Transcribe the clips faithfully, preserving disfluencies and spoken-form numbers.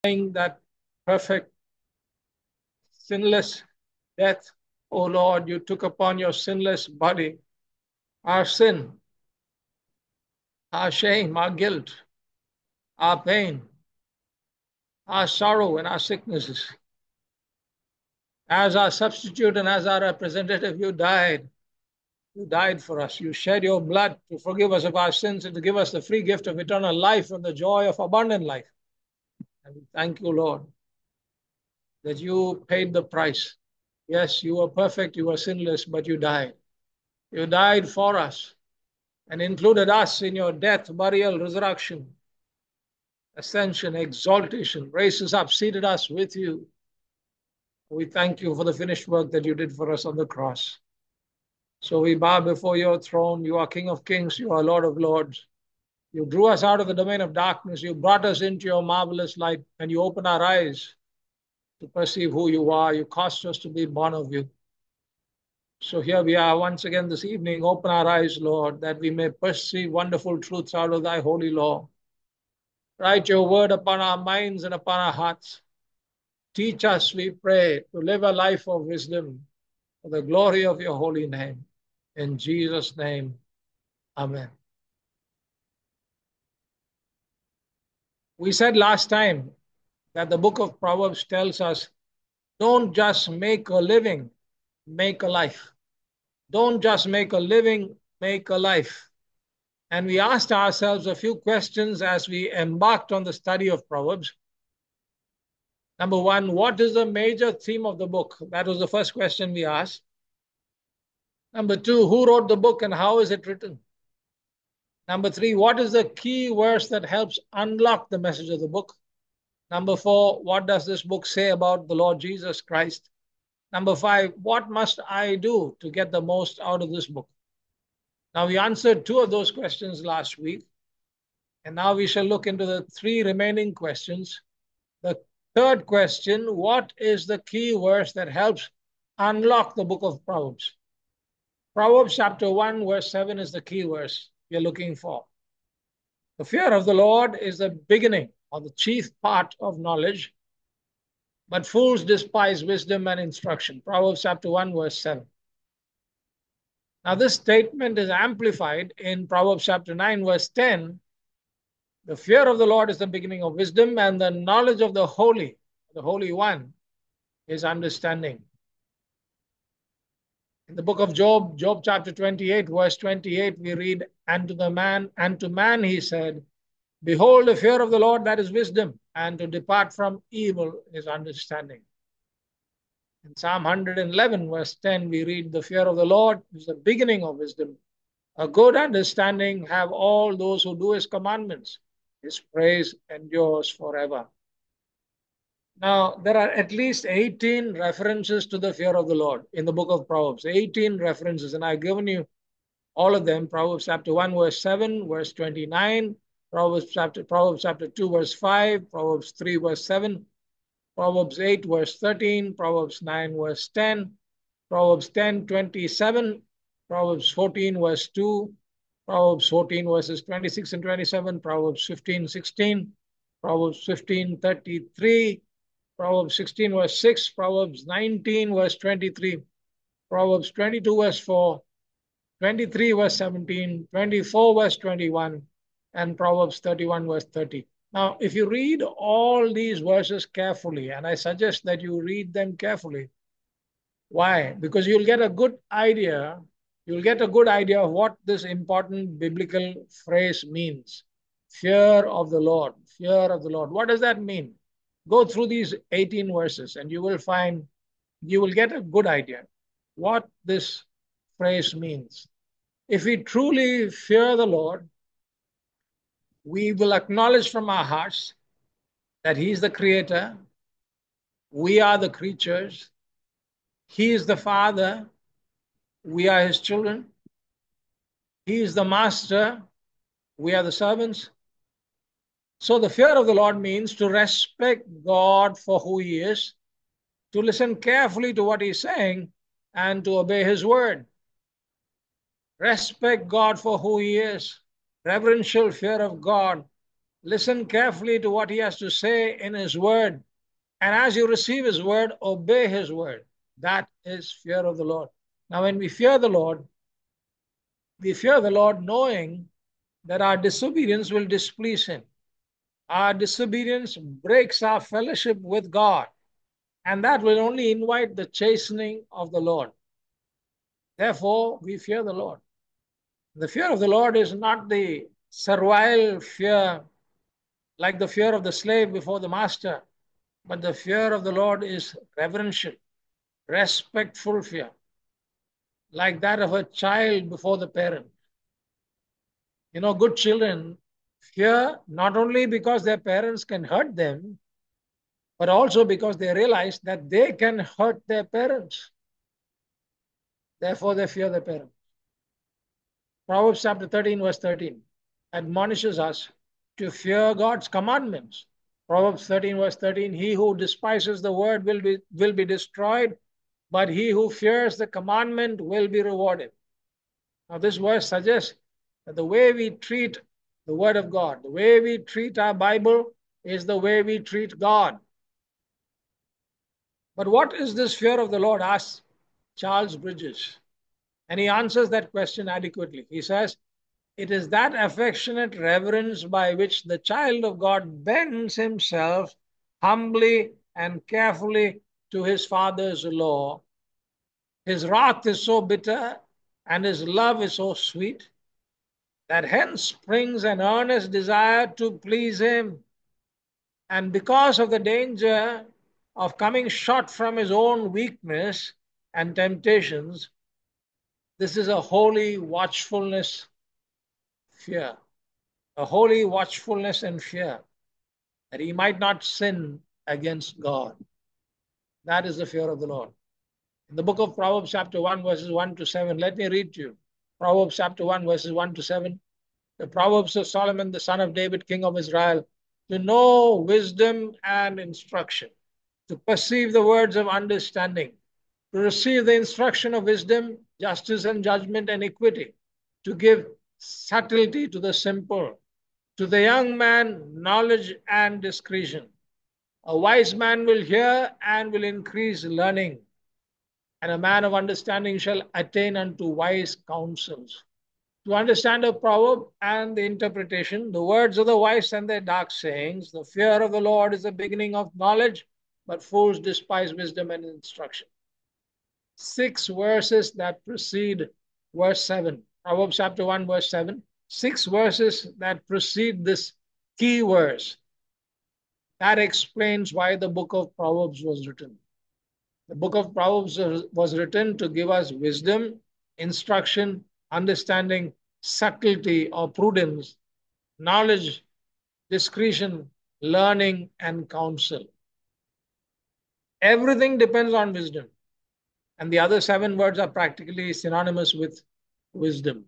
that perfect, sinless death, O Lord, you took upon your sinless body our sin, our shame, our guilt, our pain, our sorrow, and our sicknesses. As our substitute and as our representative, you died. You died for us. You shed your blood to forgive us of our sins and to give us the free gift of eternal life and the joy of abundant life. And we thank you, Lord, that you paid the price. Yes, you were perfect, you were sinless, but you died. You died for us and included us in your death, burial, resurrection, ascension, exaltation, raised us up, seated us with you. We thank you for the finished work that you did for us on the cross. So we bow before your throne. You are King of kings. You are Lord of lords. You drew us out of the domain of darkness. You brought us into your marvelous light, and you opened our eyes to perceive who you are. You caused us to be born of you. So here we are once again this evening. Open our eyes, Lord, that we may perceive wonderful truths out of thy holy law. Write your word upon our minds and upon our hearts. Teach us, we pray, to live a life of wisdom for the glory of your holy name. In Jesus' name, amen. We said last time that the book of Proverbs tells us, don't just make a living, make a life. Don't just make a living, make a life. And we asked ourselves a few questions as we embarked on the study of Proverbs. Number one, what is the major theme of the book? That was the first question we asked. Number two, who wrote the book and how is it written? Number three, what is the key verse that helps unlock the message of the book? Number four, what does this book say about the Lord Jesus Christ? Number five, what must I do to get the most out of this book? Now, we answered two of those questions last week, and now we shall look into the three remaining questions. The third question, what is the key verse that helps unlock the book of Proverbs? Proverbs chapter one, verse seven is the key verse we are looking for. The fear of the Lord is the beginning or the chief part of knowledge, but fools despise wisdom and instruction. Proverbs chapter one, verse seven. Now, this statement is amplified in Proverbs chapter nine, verse ten. The fear of the Lord is the beginning of wisdom, and the knowledge of the Holy, the Holy One, is understanding. In the book of Job, Job chapter twenty-eight, verse twenty-eight, we read, And to the man, and to man he said, Behold, the fear of the Lord, that is wisdom, and to depart from evil is understanding. In Psalm one eleven, verse ten, we read, The fear of the Lord is the beginning of wisdom. A good understanding have all those who do his commandments. His praise endures forever. Now, there are at least eighteen references to the fear of the Lord in the book of Proverbs. eighteen references, and I've given you all of them. Proverbs chapter one, verse seven, verse twenty-nine, Proverbs chapter, Proverbs chapter two, verse five, Proverbs three, verse seven, Proverbs eight, verse thirteen, Proverbs nine, verse ten, Proverbs ten, twenty-seven, Proverbs fourteen, verse two, Proverbs fourteen, verses twenty-six and twenty-seven, Proverbs fifteen, sixteen, Proverbs fifteen, thirty-three, Proverbs sixteen, verse six, Proverbs nineteen, verse twenty-three, Proverbs twenty-two, verse four, twenty-three, verse seventeen, twenty-four, verse twenty-one, and Proverbs thirty-one, verse thirty. Now, if you read all these verses carefully, and I suggest that you read them carefully. Why? Because you'll get a good idea, you'll get a good idea of what this important biblical phrase means. Fear of the Lord, fear of the Lord. What does that mean? Go through these eighteen verses and you will find, you will get a good idea what this phrase means. If we truly fear the Lord, we will acknowledge from our hearts that he is the creator, we are the creatures, he is the Father, we are his children, he is the master, we are the servants. So the fear of the Lord means to respect God for who he is, to listen carefully to what he's saying, and to obey his word. Respect God for who he is. Reverential fear of God Listen carefully to what he has to say in his word. And as you receive his word, obey his word. That is fear of the Lord. Now, when we fear the Lord, we fear the Lord knowing that our disobedience will displease him. Our disobedience breaks our fellowship with God, and that will only invite the chastening of the Lord. Therefore, we fear the Lord. The fear of the Lord is not the servile fear like the fear of the slave before the master, but the fear of the Lord is reverential, respectful fear, like that of a child before the parent. You know, good children fear not only because their parents can hurt them, but also because they realize that they can hurt their parents. Therefore, they fear their parents. Proverbs chapter thirteen, verse thirteen, admonishes us to fear God's commandments. Proverbs thirteen, verse thirteen, he who despises the word will be, will be destroyed, but he who fears the commandment will be rewarded. Now, this verse suggests that the way we treat the word of God, the way we treat our Bible, is the way we treat God. But what is this fear of the Lord? Asks Charles Bridges. And he answers that question adequately. He says, it is that affectionate reverence by which the child of God bends himself humbly and carefully to his Father's law. His wrath is so bitter and his love is so sweet that hence springs an earnest desire to please him. And because of the danger of coming short from his own weakness and temptations, this is a holy watchfulness fear, a holy watchfulness and fear that he might not sin against God. That is the fear of the Lord. In the book of Proverbs chapter one, verses one to seven, let me read to you. Proverbs chapter one, verses one to seven. The Proverbs of Solomon, the son of David, king of Israel, to know wisdom and instruction, to perceive the words of understanding, to receive the instruction of wisdom, justice and judgment and equity, to give subtlety to the simple, to the young man knowledge and discretion. A wise man will hear and will increase learning, and a man of understanding shall attain unto wise counsels. To understand a proverb and the interpretation, the words of the wise and their dark sayings, the fear of the Lord is the beginning of knowledge, but fools despise wisdom and instruction. Six verses that precede verse seven. Proverbs chapter one, verse seven. Six verses that precede this key verse. That explains why the book of Proverbs was written. The book of Proverbs was written to give us wisdom, instruction, understanding, subtlety or prudence, knowledge, discretion, learning, and counsel. Everything depends on wisdom. And the other seven words are practically synonymous with wisdom.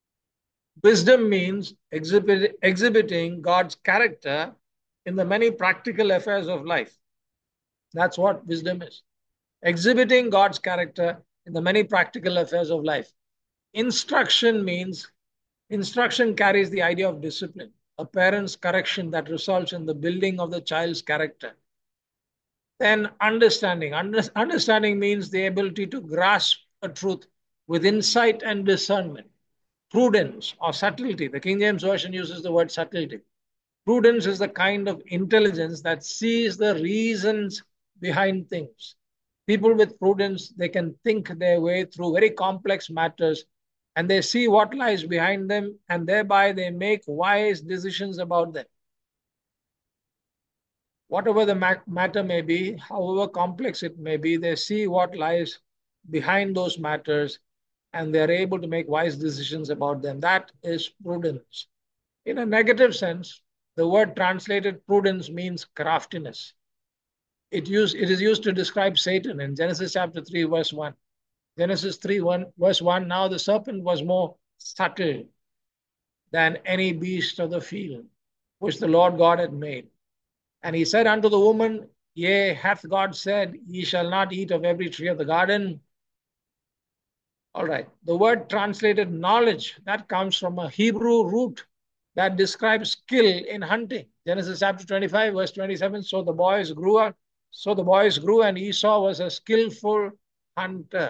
Wisdom means exhibit, exhibiting God's character in the many practical affairs of life. That's what wisdom is. Exhibiting God's character in the many practical affairs of life. Instruction means, instruction carries the idea of discipline, a parent's correction that results in the building of the child's character. Then understanding. Under, understanding means the ability to grasp a truth with insight and discernment. Prudence or subtlety. The King James Version uses the word subtlety. Prudence is the kind of intelligence that sees the reasons behind things. People with prudence, they can think their way through very complex matters and they see what lies behind them and thereby they make wise decisions about them. Whatever the matter may be, however complex it may be, they see what lies behind those matters and they're able to make wise decisions about them. That is prudence. In a negative sense, the word translated prudence means craftiness. It, use, it is used to describe Satan in Genesis chapter three, verse one. Genesis three, one, verse one, now the serpent was more subtle than any beast of the field, which the Lord God had made. And he said unto the woman, yea, hath God said, ye shall not eat of every tree of the garden? All right. The word translated knowledge, that comes from a Hebrew root that describes skill in hunting. Genesis chapter twenty-five, verse twenty-seven. So the boys grew up, so the boys grew, and Esau was a skillful hunter,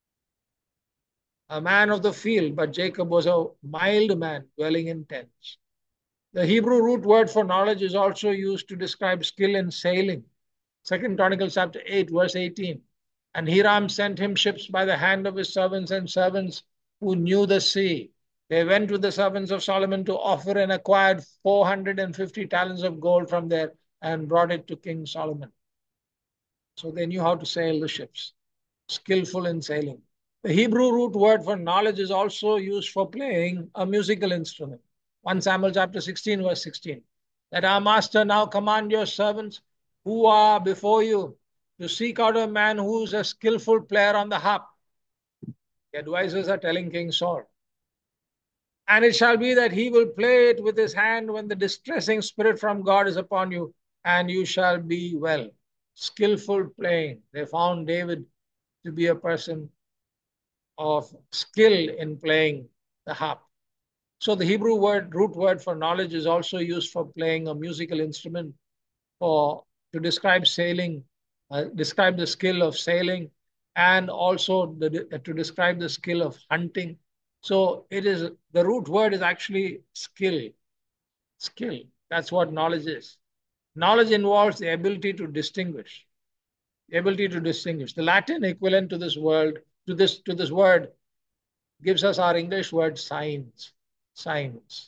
a man of the field, but Jacob was a mild man dwelling in tents. The Hebrew root word for knowledge is also used to describe skill in sailing. Second Chronicles chapter eight, verse eighteen. And Hiram sent him ships by the hand of his servants and servants who knew the sea. They went with the servants of Solomon to offer and acquired four hundred fifty talents of gold from there and brought it to King Solomon. So they knew how to sail the ships, skillful in sailing. The Hebrew root word for knowledge is also used for playing a musical instrument. First Samuel chapter sixteen, verse sixteen. That our master now command your servants who are before you to seek out a man who's a skillful player on the harp. The advisors are telling King Saul. And it shall be that he will play it with his hand when the distressing spirit from God is upon you, and you shall be well. Skillful playing. They found David to be a person of skill in playing the harp. So the Hebrew word, root word for knowledge is also used for playing a musical instrument, or to describe sailing, uh, describe the skill of sailing, and also the, uh, to describe the skill of hunting. So it is, the root word is actually skill. Skill. That's what knowledge is. Knowledge involves the ability to distinguish. The ability to distinguish. The Latin equivalent to this word, to this, to this word, gives us our English word signs. Signs.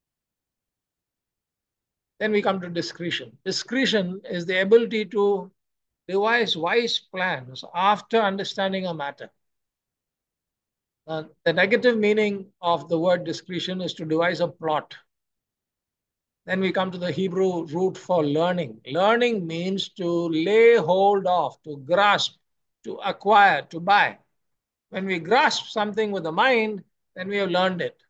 Then we come to discretion. Discretion is the ability to devise wise plans after understanding a matter. Uh, the negative meaning of the word discretion is to devise a plot. Then we come to the Hebrew root for learning. Learning means to lay hold of, to grasp, to acquire, to buy. When we grasp something with the mind, then we have learned it.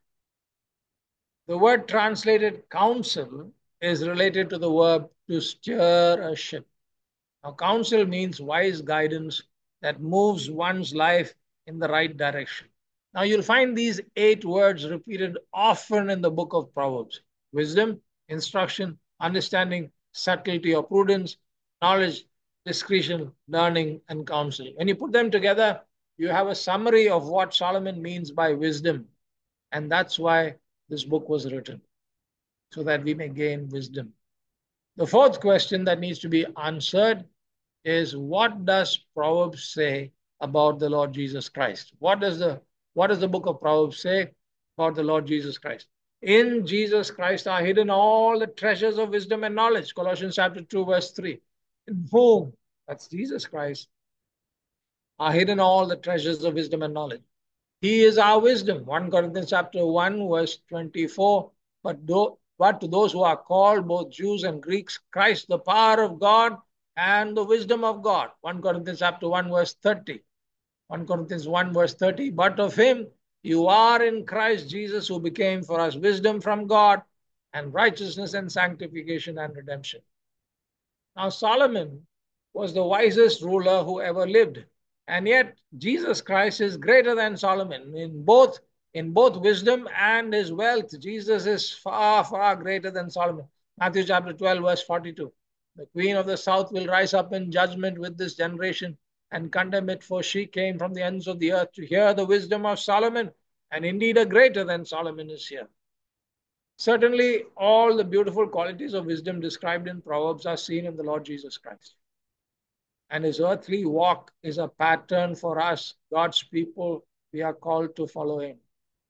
The word translated counsel is related to the verb to steer a ship. Now, counsel means wise guidance that moves one's life in the right direction. Now, you'll find these eight words repeated often in the book of Proverbs. Wisdom, instruction, understanding, subtlety or prudence, knowledge, discretion, learning, and counsel. When you put them together, you have a summary of what Solomon means by wisdom. And that's why this book was written, so that we may gain wisdom. The fourth question that needs to be answered is, what does Proverbs say about the Lord Jesus Christ? What does the, what does the book of Proverbs say about the Lord Jesus Christ? In Jesus Christ are hidden all the treasures of wisdom and knowledge. Colossians chapter two, verse three. In whom, that's Jesus Christ, are hidden all the treasures of wisdom and knowledge. He is our wisdom. First Corinthians chapter one, verse twenty-four. But, do, but to those who are called, both Jews and Greeks, Christ, the power of God and the wisdom of God. First Corinthians chapter one, verse thirty. First Corinthians one, verse thirty. But of him you are in Christ Jesus, who became for us wisdom from God and righteousness and sanctification and redemption. Now, Solomon was the wisest ruler who ever lived. And yet, Jesus Christ is greater than Solomon in both, in both wisdom and his wealth. Jesus is far, far greater than Solomon. Matthew chapter twelve, verse forty-two. The queen of the south will rise up in judgment with this generation and condemn it, for she came from the ends of the earth to hear the wisdom of Solomon, and indeed a greater than Solomon is here. Certainly, all the beautiful qualities of wisdom described in Proverbs are seen in the Lord Jesus Christ. And his earthly walk is a pattern for us, God's people. We are called to follow him.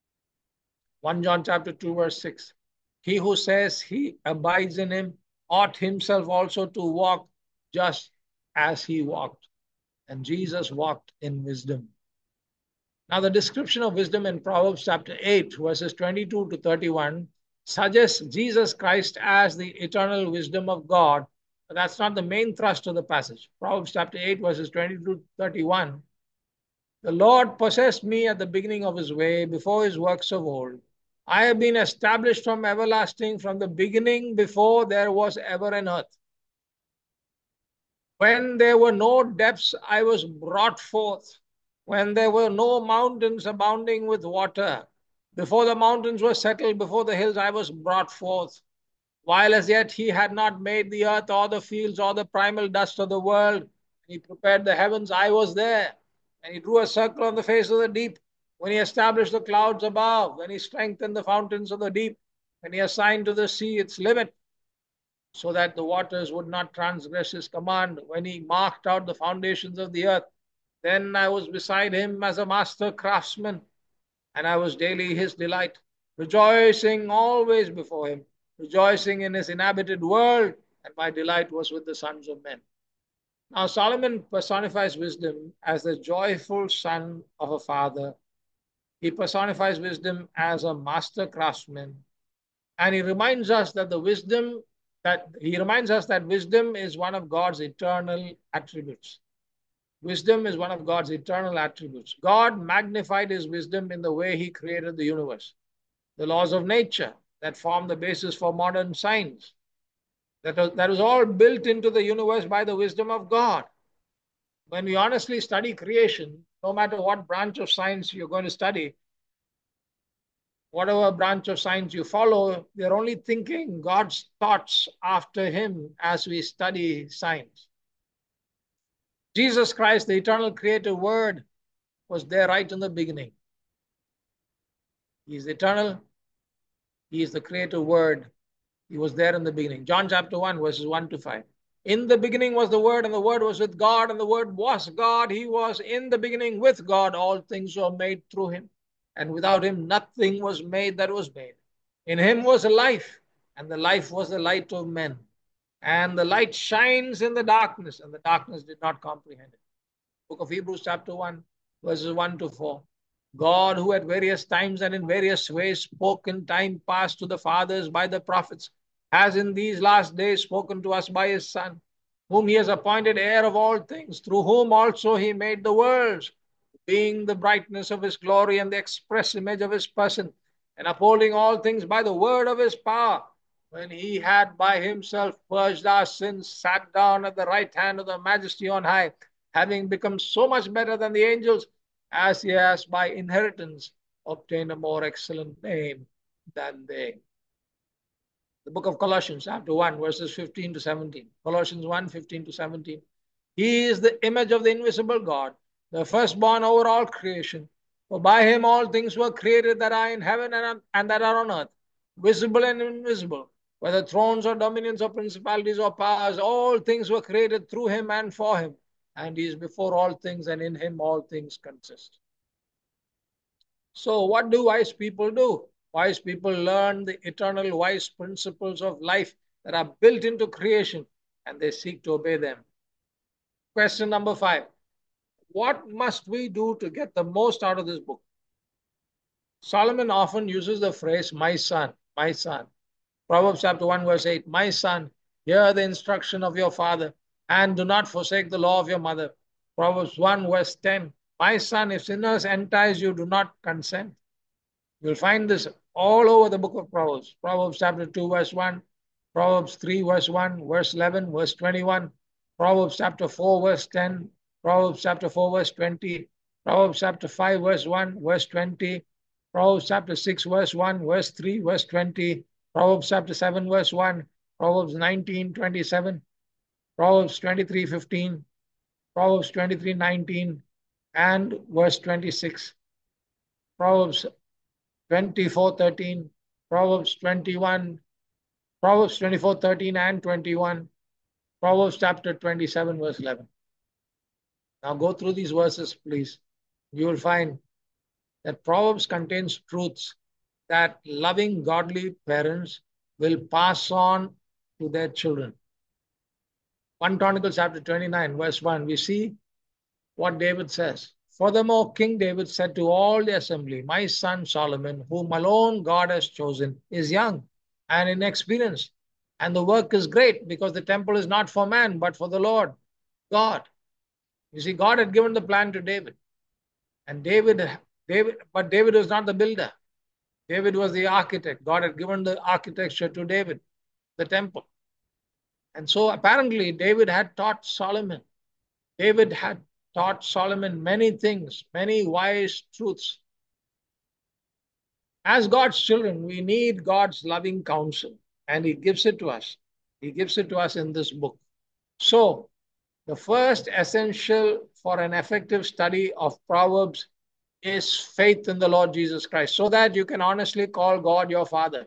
First John chapter two, verse six. He who says he abides in him ought himself also to walk just as he walked. And Jesus walked in wisdom. Now, the description of wisdom in Proverbs chapter eight, verses twenty-two to thirty-one, suggests Jesus Christ as the eternal wisdom of God. But that's not the main thrust of the passage. Proverbs chapter eight, verses twenty-two to thirty-one. The Lord possessed me at the beginning of his way, before his works of old. I have been established from everlasting, from the beginning, before there was ever an earth. When there were no depths, I was brought forth. When there were no mountains abounding with water, Before the mountains were settled, before the hills, I was brought forth. While as yet he had not made the earth or the fields or the primal dust of the world, he prepared the heavens, I was there. And he drew a circle on the face of the deep. When he established the clouds above, when he strengthened the fountains of the deep, when he assigned to the sea its limit, so that the waters would not transgress his command, when he marked out the foundations of the earth, then I was beside him as a master craftsman, and I was daily his delight, rejoicing always before him, rejoicing in his inhabited world, and my delight was with the sons of men. Now, Solomon personifies wisdom as the joyful son of a father. He personifies wisdom as a master craftsman. And he reminds us that the wisdom that he reminds us that wisdom is one of God's eternal attributes. Wisdom is one of God's eternal attributes. God magnified his wisdom in the way he created the universe. The laws of nature that form the basis for modern science, that was, that was all built into the universe by the wisdom of God. When we honestly study creation, no matter what branch of science you're going to study, whatever branch of science you follow, we're only thinking God's thoughts after him as we study science. Jesus Christ, the eternal creative word, was there right in the beginning. He is eternal. He is the creative word. He was there in the beginning. John chapter one, verses one to five. In the beginning was the Word, and the Word was with God, and the Word was God. He was in the beginning with God. All things were made through him, and without him nothing was made that was made. In him was life, and the life was the light of men. And the light shines in the darkness, and the darkness did not comprehend it. Book of Hebrews chapter one, verses one to four. God, who at various times and in various ways spoke in time past to the fathers by the prophets, has in these last days spoken to us by his Son, whom he has appointed heir of all things, through whom also he made the worlds, being the brightness of his glory and the express image of his person, and upholding all things by the word of his power, when he had by himself purged our sins, sat down at the right hand of the Majesty on high, having become so much better than the angels, as he has by inheritance obtained a more excellent name than they. The book of Colossians, chapter one, verses fifteen to seventeen. Colossians one, fifteen to seventeen. He is the image of the invisible God, the firstborn over all creation. For by him all things were created that are in heaven and, and that are on earth, visible and invisible, whether thrones or dominions or principalities or powers, all things were created through him and for him. And he is before all things, and in him all things consist. So what do wise people do? Wise people learn the eternal wise principles of life that are built into creation, and they seek to obey them. Question number five. What must we do to get the most out of this book? Solomon often uses the phrase, my son, my son. Proverbs chapter one, verse eight, my son, hear the instruction of your father, and do not forsake the law of your mother. Proverbs one, verse ten, my son, if sinners entice you, do not consent. You'll find this all over the book of Proverbs. Proverbs chapter two, verse one, Proverbs three, verse one, verse eleven, verse twenty-one, Proverbs chapter four, verse ten, Proverbs chapter four, verse twenty, Proverbs chapter five, verse one, verse twenty, Proverbs chapter six, verse one, verse three, verse twenty, Proverbs chapter seven, verse one, Proverbs nineteen, twenty-seven, Proverbs twenty-three, fifteen, Proverbs twenty-three, nineteen, and verse twenty-six, Proverbs twenty-four, thirteen, Proverbs twenty-one, Proverbs twenty-four, thirteen and twenty-one, Proverbs chapter twenty-seven, verse eleven. Now go through these verses, please. You will find that Proverbs contains truths that loving, godly parents will pass on to their children. First Chronicles chapter twenty-nine, verse one, we see what David says. Furthermore, King David said to all the assembly, my son Solomon, whom alone God has chosen, is young and inexperienced, and the work is great, because the temple is not for man, but for the Lord God. You see, God had given the plan to David. And David, David, but David was not the builder. David was the architect. God had given the architecture to David, the temple. And so apparently David had taught Solomon. David had taught Solomon many things, many wise truths. As God's children, we need God's loving counsel, and He gives it to us. He gives it to us in this book. So, the first essential for an effective study of Proverbs is faith in the Lord Jesus Christ, so that you can honestly call God your Father.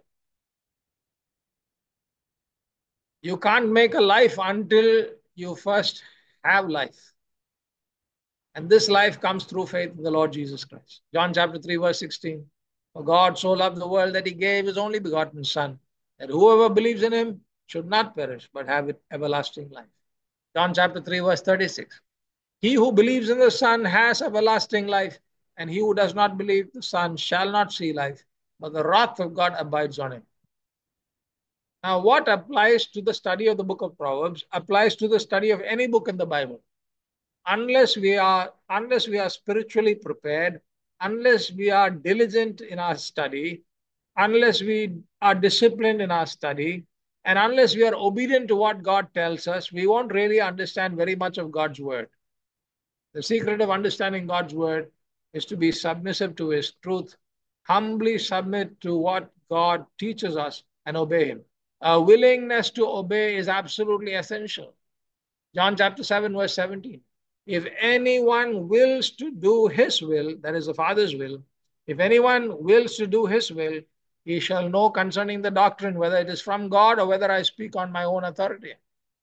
You can't make a life until you first have life. And this life comes through faith in the Lord Jesus Christ. John chapter three, verse sixteen. For God so loved the world that He gave His only begotten Son, that whoever believes in Him should not perish, but have it everlasting life. John chapter three, verse thirty-six. He who believes in the Son has everlasting life, and he who does not believe the Son shall not see life, but the wrath of God abides on him. Now, what applies to the study of the book of Proverbs applies to the study of any book in the Bible. Unless we are, unless we are spiritually prepared, unless we are diligent in our study, unless we are disciplined in our study, and unless we are obedient to what God tells us, we won't really understand very much of God's word. The secret of understanding God's word is to be submissive to His truth, humbly submit to what God teaches us, and obey Him. A willingness to obey is absolutely essential. John chapter seven, verse seventeen. If anyone wills to do His will, that is the Father's will, if anyone wills to do His will, he shall know concerning the doctrine whether it is from God or whether I speak on my own authority.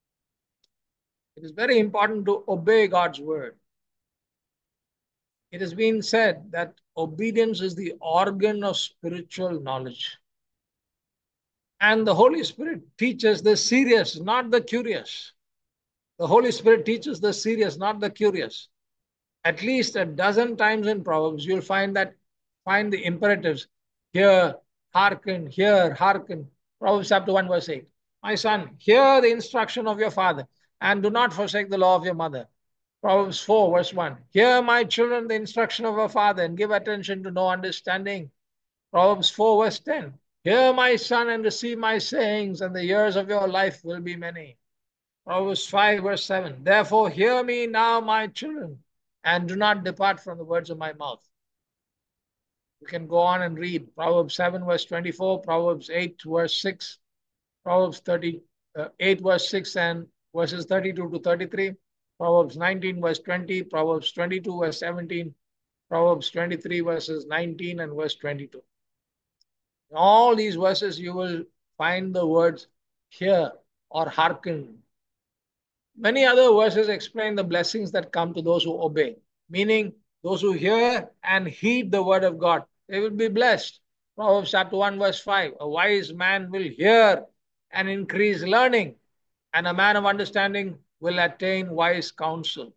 It is very important to obey God's word. It has been said that obedience is the organ of spiritual knowledge. And the Holy Spirit teaches the serious, not the curious. The Holy Spirit teaches the serious, not the curious. At least a dozen times in Proverbs, you'll find that, find the imperatives. Hear, hearken, hear, hearken. Proverbs chapter one, verse eight. My son, hear the instruction of your father, and do not forsake the law of your mother. Proverbs four, verse one. Hear, my children, the instruction of your father, and give attention to know understanding. Proverbs four, verse ten. Hear, my son, and receive my sayings, and the years of your life will be many. Proverbs five, verse seven. Therefore, hear me now, my children, and do not depart from the words of my mouth. You can go on and read Proverbs seven, verse twenty-four, Proverbs eight, verse six, Proverbs thirty, uh, eight, verse six, and verses thirty-two to thirty-three, Proverbs nineteen, verse twenty, Proverbs twenty-two, verse seventeen, Proverbs twenty-three, verses nineteen and verse twenty-two. In all these verses, you will find the words hear or hearken. Many other verses explain the blessings that come to those who obey, meaning those who hear and heed the word of God, they will be blessed. Proverbs chapter one, verse five, a wise man will hear and increase learning, and a man of understanding will attain wise counsel.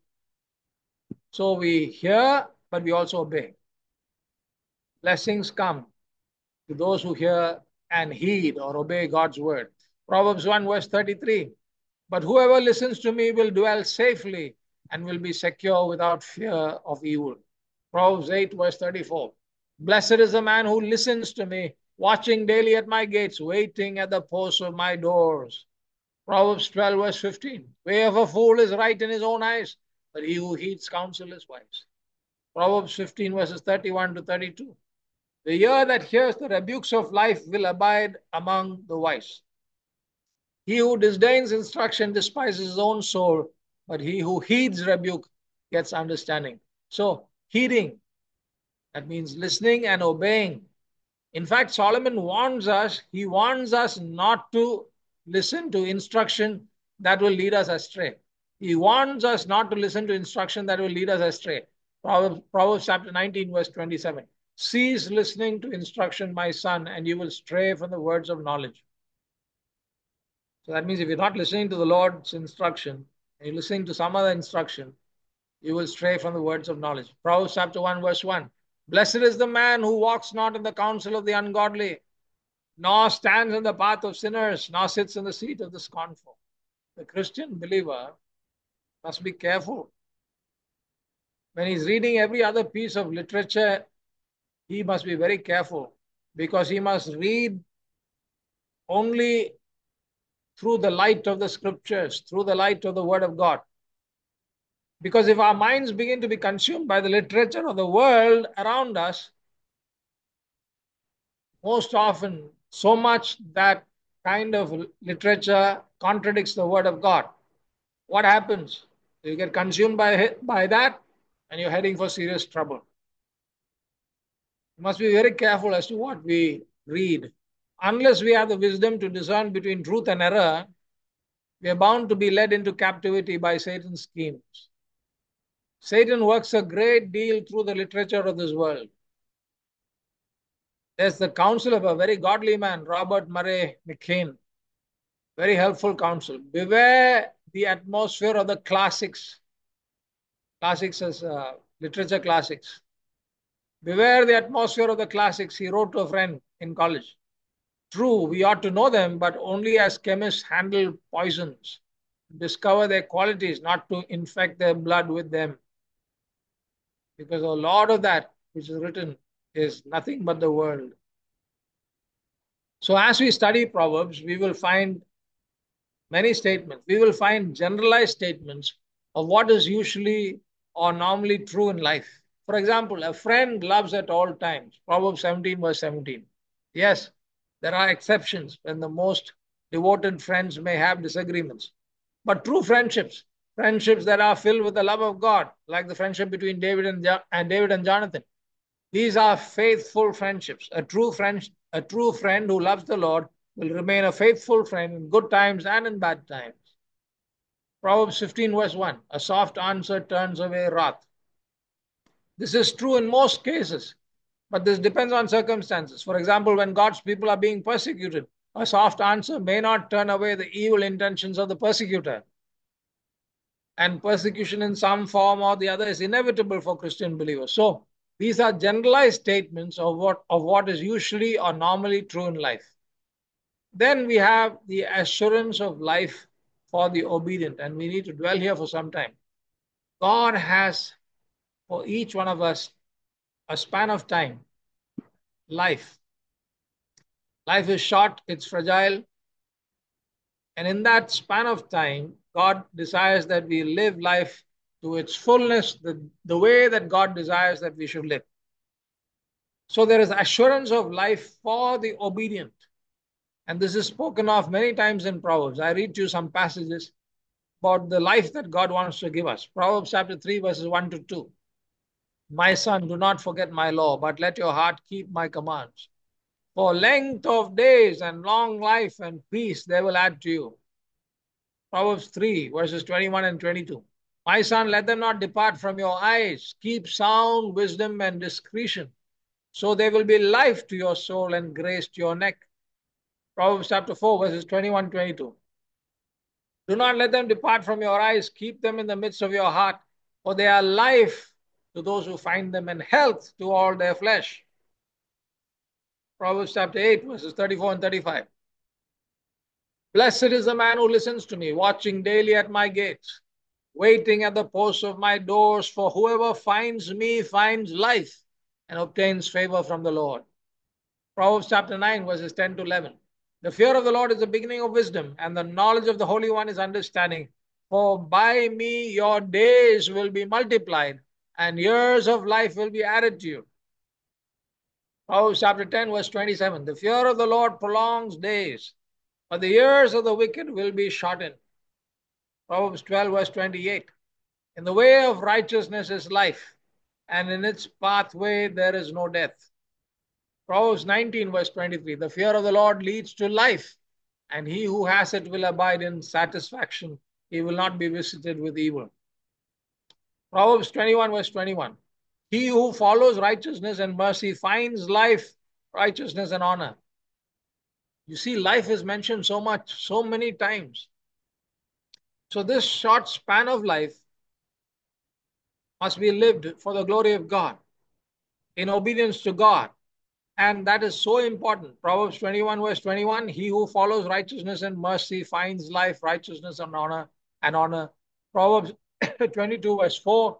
So we hear, but we also obey. Blessings come to those who hear and heed or obey God's word. Proverbs one, verse thirty-three, but whoever listens to me will dwell safely and will be secure without fear of evil. Proverbs eight, verse thirty-four. Blessed is the man who listens to me, watching daily at my gates, waiting at the posts of my doors. Proverbs twelve, verse fifteen. Way of a fool is right in his own eyes, but he who heeds counsel is wise. Proverbs fifteen, verses thirty-one to thirty-two. The ear that hears the rebukes of life will abide among the wise. He who disdains instruction despises his own soul, but he who heeds rebuke gets understanding. So, heeding, that means listening and obeying. In fact, Solomon warns us, he warns us not to listen to instruction that will lead us astray. He warns us not to listen to instruction that will lead us astray. Proverbs, Proverbs chapter nineteen, verse twenty-seven. Cease listening to instruction, my son, and you will stray from the words of knowledge. So that means if you're not listening to the Lord's instruction, and you're listening to some other instruction, you will stray from the words of knowledge. Proverbs chapter one, verse one. Blessed is the man who walks not in the counsel of the ungodly, nor stands in the path of sinners, nor sits in the seat of the scornful. The Christian believer must be careful. When he's reading every other piece of literature, he must be very careful, because he must read only through the light of the scriptures, through the light of the word of God. Because if our minds begin to be consumed by the literature of the world around us, most often so much that kind of literature contradicts the word of God. What happens? You get consumed by, by that and you're heading for serious trouble. You must be very careful as to what we read. Unless we have the wisdom to discern between truth and error, we are bound to be led into captivity by Satan's schemes. Satan works a great deal through the literature of this world. There's the counsel of a very godly man, Robert Murray McLean. Very helpful counsel. Beware the atmosphere of the classics. Classics as uh, literature classics. Beware the atmosphere of the classics, he wrote to a friend in college. True, we ought to know them, but only as chemists handle poisons, discover their qualities, not to infect their blood with them. Because a lot of that which is written is nothing but the world. So as we study Proverbs, we will find many statements. We will find generalized statements of what is usually or normally true in life. For example, a friend loves at all times. Proverbs seventeen, verse seventeen. Yes, there are exceptions when the most devoted friends may have disagreements. But true friendships, friendships that are filled with the love of God, like the friendship between David and, jo- and David and Jonathan, these are faithful friendships. A true friend, a true friend who loves the Lord will remain a faithful friend in good times and in bad times. Proverbs fifteen, verse one. A soft answer turns away wrath. This is true in most cases, but this depends on circumstances. For example, when God's people are being persecuted, a soft answer may not turn away the evil intentions of the persecutor. And persecution in some form or the other is inevitable for Christian believers. So, these are generalized statements of what, of what is usually or normally true in life. Then we have the assurance of life for the obedient, and we need to dwell here for some time. God has for each one of us a span of time, life. Life is short, it's fragile, and in that span of time, God desires that we live life to its fullness, the, the way that God desires that we should live. So there is assurance of life for the obedient. And this is spoken of many times in Proverbs. I read to you some passages about the life that God wants to give us. Proverbs chapter three, verses one to two. My son, do not forget my law, but let your heart keep my commands. For length of days and long life and peace they will add to you. Proverbs three, verses twenty-one and twenty-two. My son, let them not depart from your eyes. Keep sound wisdom and discretion, so they will be life to your soul and grace to your neck. Proverbs chapter four, verses twenty-one to twenty-two. Do not let them depart from your eyes. Keep them in the midst of your heart, for they are life to those who find them and health to all their flesh. Proverbs chapter eight, verses thirty-four and thirty-five. Blessed is the man who listens to me, watching daily at my gates, waiting at the posts of my doors, for whoever finds me finds life and obtains favor from the Lord. Proverbs chapter nine, verses ten to eleven. The fear of the Lord is the beginning of wisdom, and the knowledge of the Holy One is understanding. For by me your days will be multiplied, and years of life will be added to you. Proverbs chapter ten, verse twenty-seven. The fear of the Lord prolongs days, but the years of the wicked will be shortened. Proverbs twelve, verse twenty-eight. In the way of righteousness is life, and in its pathway there is no death. Proverbs nineteen, verse twenty-three. The fear of the Lord leads to life, and he who has it will abide in satisfaction. He will not be visited with evil. Proverbs twenty-one, verse twenty-one. He who follows righteousness and mercy finds life, righteousness, and honor. You see, life is mentioned so much, so many times. So this short span of life must be lived for the glory of God, in obedience to God. And that is so important. Proverbs twenty-one, verse twenty-one. He who follows righteousness and mercy finds life, righteousness, and honor, and honor. Proverbs twenty-two, verse four.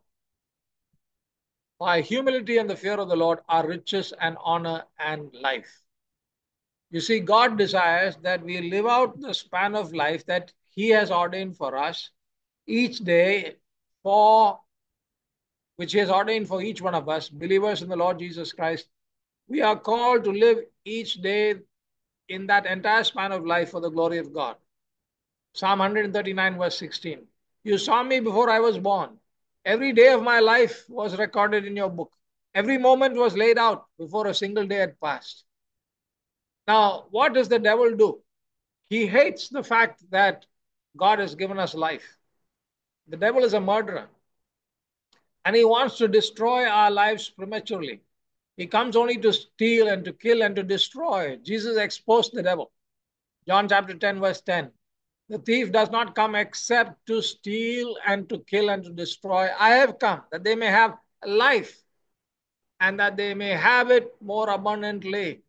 By humility and the fear of the Lord are riches and honor and life. You see, God desires that we live out the span of life that he has ordained for us each day, for which he has ordained for each one of us, believers in the Lord Jesus Christ, We are called to live each day in that entire span of life for the glory of God. Psalm one thirty-nine, verse sixteen. You saw me before I was born. Every day of my life was recorded in your book. Every moment was laid out before a single day had passed. Now, what does the devil do? He hates the fact that God has given us life. The devil is a murderer, and he wants to destroy our lives prematurely. He comes only to steal and to kill and to destroy. Jesus exposed the devil. John chapter ten, verse ten. The thief does not come except to steal and to kill and to destroy. I have come that they may have life and that they may have it more abundantly.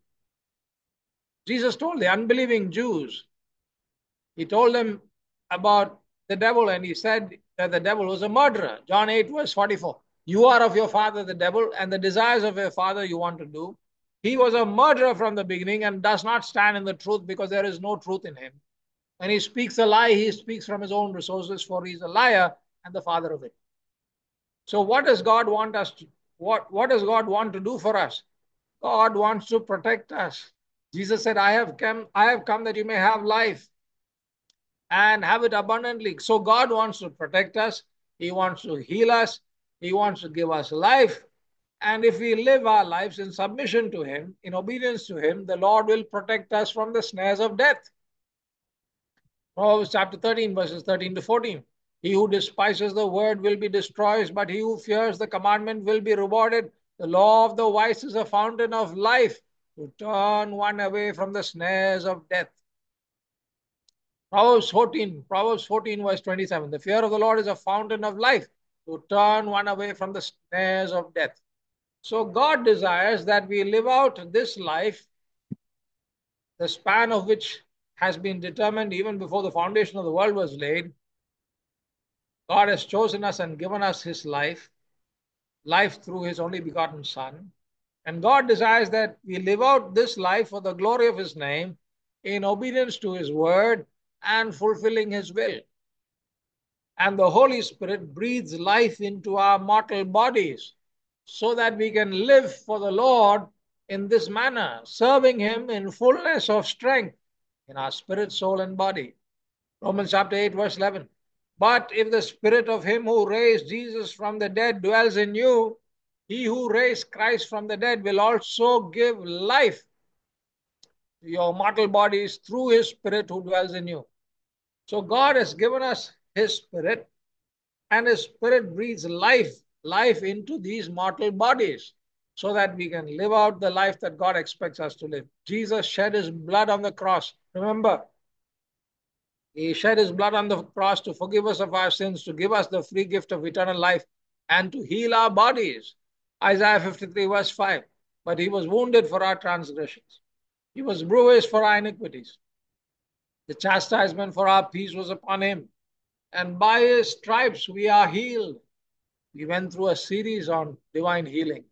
Jesus told the unbelieving Jews, he told them about the devil, and he said that the devil was a murderer. John eight, verse forty-four. You are of your father, the devil, and the desires of your father you want to do. He was a murderer from the beginning and does not stand in the truth because there is no truth in him. When he speaks a lie, he speaks from his own resources, for he's a liar and the father of it. So what does God want us to, what, what does God want to do for us? God wants to protect us. Jesus said, I have come, I have come that you may have life and have it abundantly. So God wants to protect us. He wants to heal us. He wants to give us life. And if we live our lives in submission to him, in obedience to him, the Lord will protect us from the snares of death. Proverbs chapter thirteen, verses thirteen to fourteen. He who despises the word will be destroyed, but he who fears the commandment will be rewarded. The law of the wise is a fountain of life to turn one away from the snares of death. Proverbs fourteen, Proverbs fourteen, verse twenty-seven. The fear of the Lord is a fountain of life to turn one away from the snares of death. So God desires that we live out this life, the span of which has been determined even before the foundation of the world was laid. God has chosen us and given us his life, life through his only begotten Son. And God desires that we live out this life for the glory of his name, in obedience to his word and fulfilling his will. And the Holy Spirit breathes life into our mortal bodies so that we can live for the Lord in this manner, serving him in fullness of strength in our spirit, soul, and body. Romans chapter eight, verse eleven. But if the spirit of him who raised Jesus from the dead dwells in you, he who raised Christ from the dead will also give life to your mortal bodies through his spirit who dwells in you. So God has given us his spirit, and his spirit breathes life, life into these mortal bodies so that we can live out the life that God expects us to live. Jesus shed his blood on the cross. Remember, he shed his blood on the cross to forgive us of our sins, to give us the free gift of eternal life, and to heal our bodies. Isaiah fifty-three, verse five. But he was wounded for our transgressions. He was bruised for our iniquities. The chastisement for our peace was upon him, and by his stripes we are healed. We went through a series on divine healing.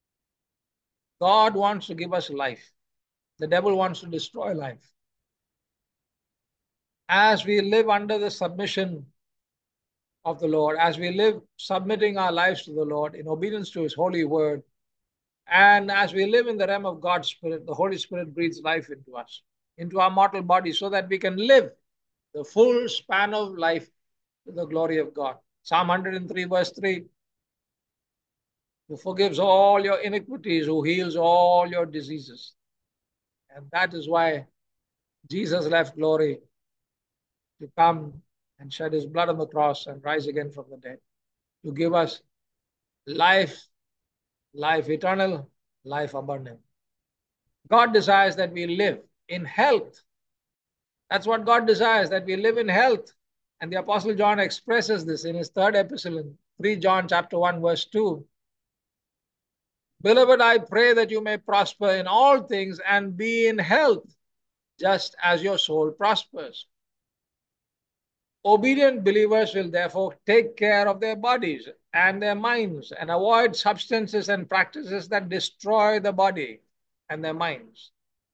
God wants to give us life. The devil wants to destroy life. As we live under the submission of the Lord, as we live submitting our lives to the Lord in obedience to his holy word, and as we live in the realm of God's Spirit, the Holy Spirit breathes life into us, into our mortal body, so that we can live the full span of life to the glory of God. Psalm one hundred three, verse three. Who forgives all your iniquities, who heals all your diseases. And that is why Jesus left glory to come and shed his blood on the cross and rise again from the dead, to give us life, life eternal, life abundant. God desires that we live in health. That's what God desires, that we live in health. And the Apostle John expresses this in his third epistle in First John chapter one, verse two. Beloved, I pray that you may prosper in all things and be in health, just as your soul prospers. Obedient believers will therefore take care of their bodies and their minds and avoid substances and practices that destroy the body and their minds.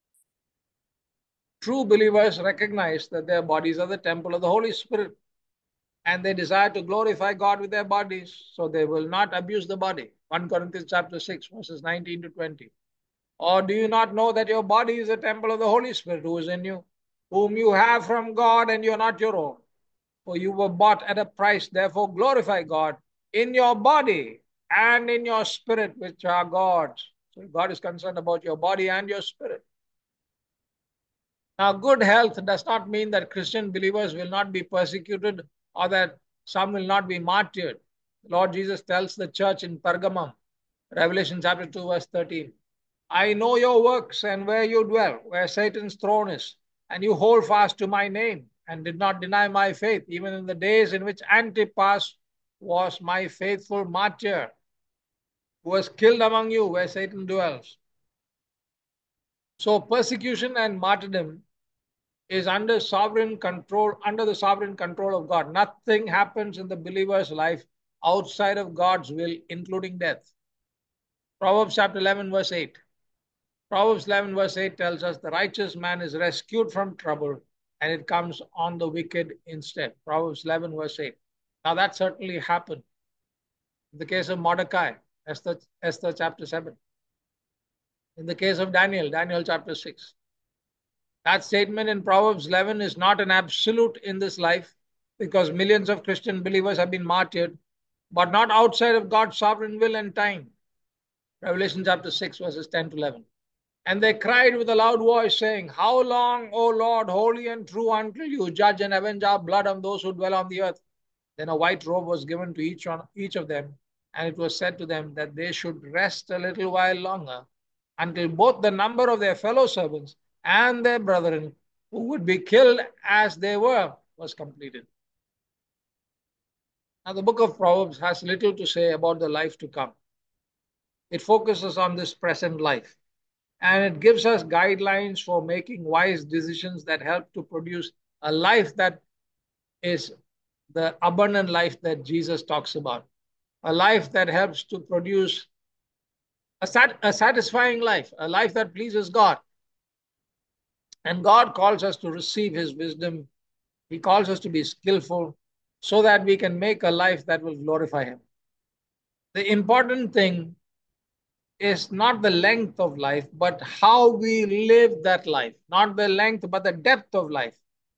True believers recognize that their bodies are the temple of the Holy Spirit, and they desire to glorify God with their bodies, so they will not abuse the body. First Corinthians chapter six, verses nineteen to twenty. Or do you not know that your body is a temple of the Holy Spirit who is in you, whom you have from God, and you are not your own? For you were bought at a price, therefore glorify God in your body and in your spirit, which are God's. So God is concerned about your body and your spirit. Now, good health does not mean that Christian believers will not be persecuted or that some will not be martyred. Lord Jesus tells the church in Pergamum, Revelation chapter two, verse thirteen, I know your works and where you dwell, where Satan's throne is, and you hold fast to my name and did not deny my faith, even in the days in which Antipas was my faithful martyr, who was killed among you where Satan dwells. So persecution and martyrdom is under sovereign control, under the sovereign control of God. Nothing happens in the believer's life outside of God's will, including death. Proverbs chapter eleven, verse eight. Proverbs eleven, verse eight tells us the righteous man is rescued from trouble and it comes on the wicked instead. Proverbs eleven, verse eight. Now, that certainly happened in the case of Mordecai, Esther, Esther chapter seven. In the case of Daniel, Daniel chapter six. That statement in Proverbs eleven is not an absolute in this life because millions of Christian believers have been martyred, but not outside of God's sovereign will and time. Revelation chapter six, verses ten to eleven. And they cried with a loud voice, saying, How long, O Lord, holy and true, until you judge and avenge our blood on those who dwell on the earth? Then a white robe was given to each, one, each of them, and it was said to them that they should rest a little while longer, until both the number of their fellow servants and their brethren, who would be killed as they were, was completed. Now, the book of Proverbs has little to say about the life to come. It focuses on this present life, and it gives us guidelines for making wise decisions that help to produce a life that is the abundant life that Jesus talks about, a life that helps to produce a, sat- a satisfying life, a life that pleases God. And God calls us to receive his wisdom. He calls us to be skillful so that we can make a life that will glorify him. The important thing is not the length of life, but how we live that life. Not the length, but the depth of life.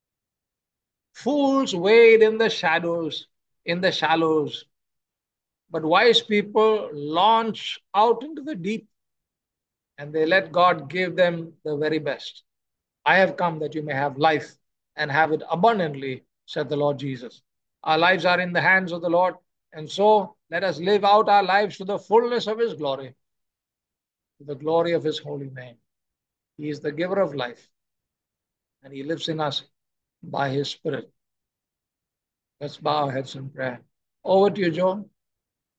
Fools wade in the shadows, in the shallows, but wise people launch out into the deep and they let God give them the very best. I have come that you may have life and have it abundantly, said the Lord Jesus. Our lives are in the hands of the Lord, and so let us live out our lives to the fullness of his glory, to the glory of his holy name. He is the giver of life, and he lives in us by his Spirit. Let's bow our heads in prayer. Over to you, Joe.